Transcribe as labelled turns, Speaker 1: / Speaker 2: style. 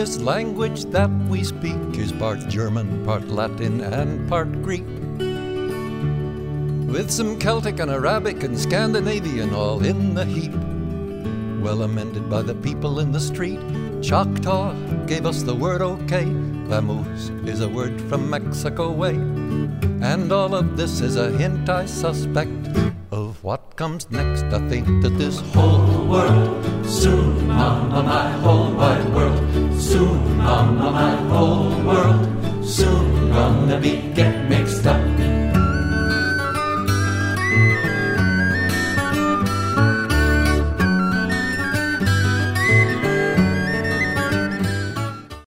Speaker 1: this language that we speak is part German, part Latin, and part Greek, with some Celtic and Arabic and Scandinavian all in the heap. Well amended by the people in the street, Choctaw gave us the word okay. Vamoose is a word from Mexico way. And all of this is a hint, I suspect, of what comes next. I think that this whole world, soon, mama, my whole wide world, soon, mama, my whole world, soon gonna be get mixed up